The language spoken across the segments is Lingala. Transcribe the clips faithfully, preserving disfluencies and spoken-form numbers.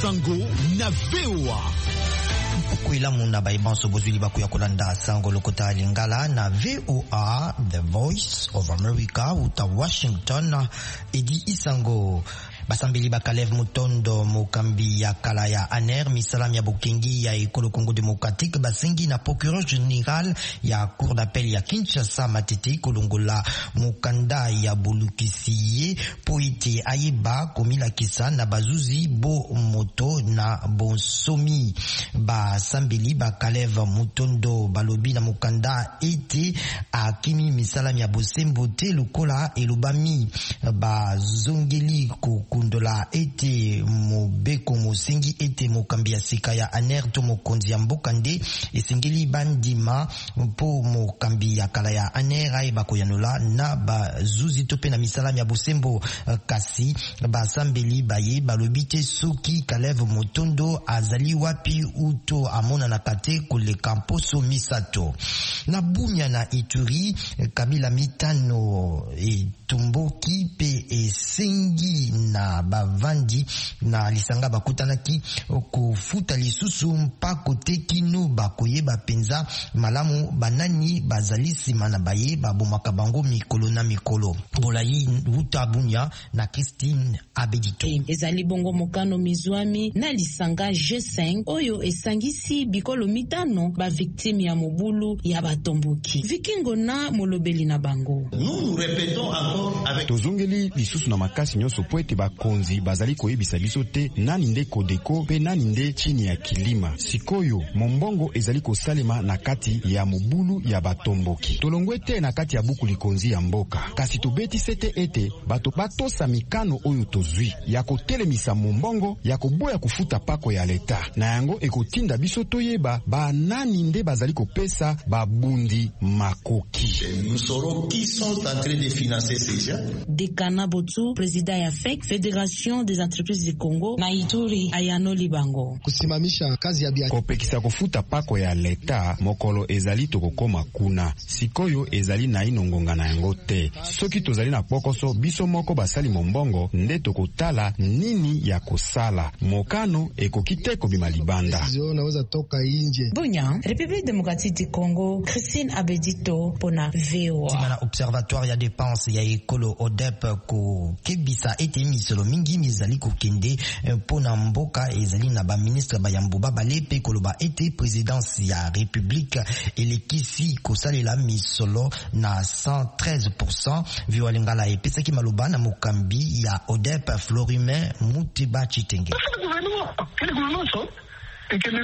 Sango na V O A. Kuila muna baibanso bozuli bakuya kolanda Sango lokota lingala na V O A, The Voice of America uta Washington. Edi Isango basambili bakalev mutondo mokambi ya kala ya aner misalam ya bokengi ya ekolo Congo démocratique basengi na procureur général ya cour d'appel ya Kinshasa matete kolongola mukanda ya bulukisiye poite ayeba komila kisa na bazuzi bo moto na bonsomi basambili bakalev mutondo balobi na mukanda ete akimi misalam ya bosembo te lukola elubami bazongeli ko kundola ete mobeko mosengi ete mokambi ya sika ya aner to mokonzi ya mbokande esengeli bandima po mokambi ya kala ya aner ayeba koyanola na bazuzi to pe na misalami ya bosembo kasi basambeli baye balobi te soki Kalev Mutondo azali wapi uto amona na kate koleka mposo misato na Bunia na Ituri kabila mitano e tumboki pe esengi na bavandi na lisanga bakutanaki kufuta lisusu mpako tekino bakoyeba penza malamu banani bazali sima na baye babomaka bango mikolo na mikolo. Bolayi Wuta Bunia na Christine Abedito. Ezali bongo mokano mizwami na lisanga G cinq oyo esangisi bikolo mitano ba victime ya mobulu ya batomboki. Vikingo na molobeli na bango. Nous répétons encore avec tozongeli lisusu na makasi nyonso po ete bakonzi bazali koyebisa biso te nani nde kodeko pe nani nde chini ya kilima. Sikoyo mombongo ezali kosalema na kati ya mobulu ya batomboki. Tolongwe te na kati ya buku likonzi ya mboka. Kasi tobeti sete ete bato batosa mikano oyo tozwi ya kotelemisa mombongo ya koboya kufuta pako ya leta. Na yango ekotinda biso toyeba ba nani nde bazali kopesa babundi makoki. Nous saurons qui sont en train de financer ces gens. Dekana Botu, président ya F E C, Fédération des entreprises du Congo, na Ituri, Ayano Libango. Kusimamisha kazi ya biashara. Kopekisa kufuta pako ya leta, mokolo ezali tokokoma kuna. Sikoyo ezali na inongonga na yango te. Soki tozali na pokoso, biso moko basali mombongo, nde tokotala nini ya kosala. Mokano ekokite kobima libanda. Naweza toka inje. Bunya, République démocratique du Congo, Christine Abedito, pona V O A. Timana observatoire ya dépense ya ekolo O D E P ko kebisa ete misolo mingi mizali ko kende pona mboka ezali na ba ministre ba yamboba balepe koloba ete présidence ya république elekisi ko salela misolo na cent treize pour cent violengala epesaki maloba na mokambi ya O D E P Florime Mutiba Chitenge. Quel gouvernement ça? Et que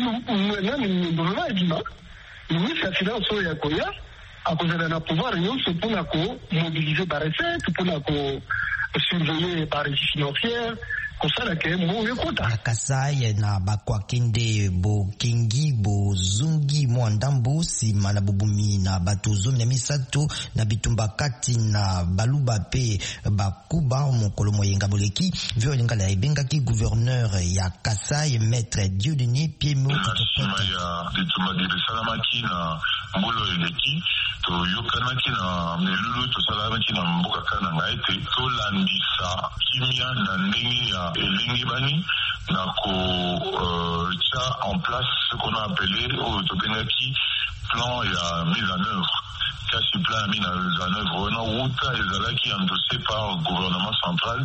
le gouvernement est dit nous ça finance ya koya à cause de la pouvoir et on se pour la mobiliser par recette pour la surveiller par les financières kosala ke mo yekota Kasai na bakwakende bo kengi bo zungi mwandambo si mana bubumi na batozo na misato na bitumba kati na baluba pe bakuba mokolo moyenga boleki violenga la ebenga ki gouverneur ya Kasai maître Dieudonné Piemo kitopota ya bituma de salamaki na mbolo eleki to yokanaki na melulu to salamaki na mboka kana ngaite to landisa kimia na ndenge ya elingi bani na ko euh, tient en place ce qu'on a appelé au Tobengaki plan ya mise en œuvre. Kasi plan mise en œuvre na wuta ezalaki endossé par le gouvernement central.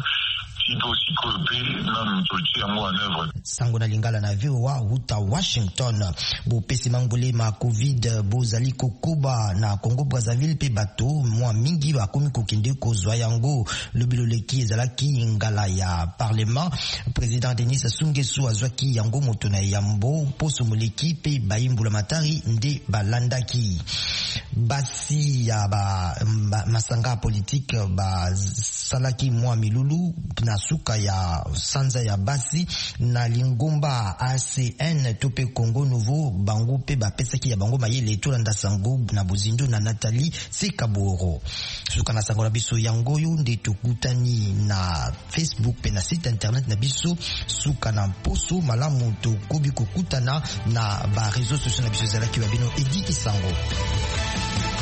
Sango na lingala na V O A uta Washington bo pesi mangole ma covid bo zali kokoba na Congo Brazzaville pe bato mwa mingi ba komi kokende ko zwa yango lobilo leki ezalaki ngala ya parlement président Denis Sassou Nguesso azwaki yango moto na yambo poso moleki pe bayimbula matari nde balandaki basi ya ba masanga politique ba salaki mwa milulu na suka ya sanza ya basi na lingomba A C N tope Congo Nouveau bango pe bapesaki ya bango mayele tolanda sango na bozindo na Nathalie Sekaboro suka na sango na biso yango yo nde tokutani na Facebook pe na site internet na biso suka na poso malamu to kobi kokutana na ba réseaux sociaux na biso zalaki babino Edi Isango.